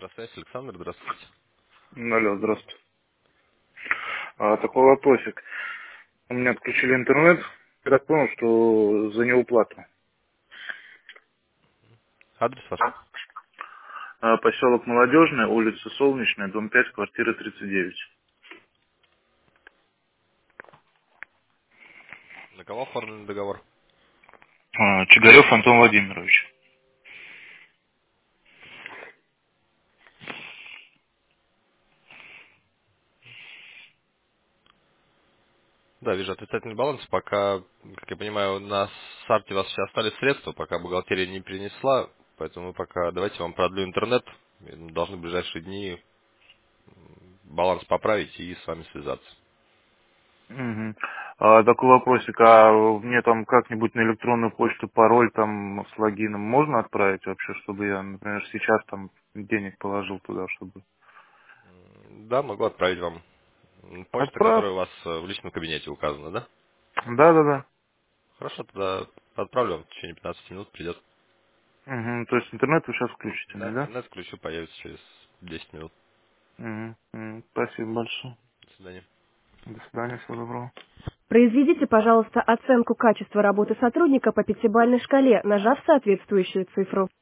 Электросвязь, Александр, здравствуйте. Алло, здравствуйте. Такой вопросик. У меня отключили интернет. Я так понял, что за неуплату. Адрес ваш? Поселок Молодежный, улица Солнечная, дом 5, квартира 39. На кого оформлен договор? Чигарев Антон Владимирович. Да, вижу отрицательный баланс. Пока, как я понимаю, на старте у вас все остались средства, пока бухгалтерия не принесла, поэтому пока давайте вам продлю интернет. Должны в ближайшие дни баланс поправить и с вами связаться. Мгм. Такой вопросик. Мне там как-нибудь на электронную почту пароль там с логином можно отправить вообще, чтобы я, например, сейчас там денег положил туда, чтобы... Да, могу отправить вам. Почта, Отправь. которая у вас в личном кабинете указана, да? Да-да-да. Хорошо, тогда отправлю вам в течение 15 минут, придет. Мгм. То есть интернет вы сейчас включите Да, мне, да? интернет включу, появится через 10 минут. Мгм. Спасибо большое. До свидания. До свидания, всего доброго. Произведите, пожалуйста, оценку качества работы сотрудника по пятибалльной шкале, нажав соответствующую цифру.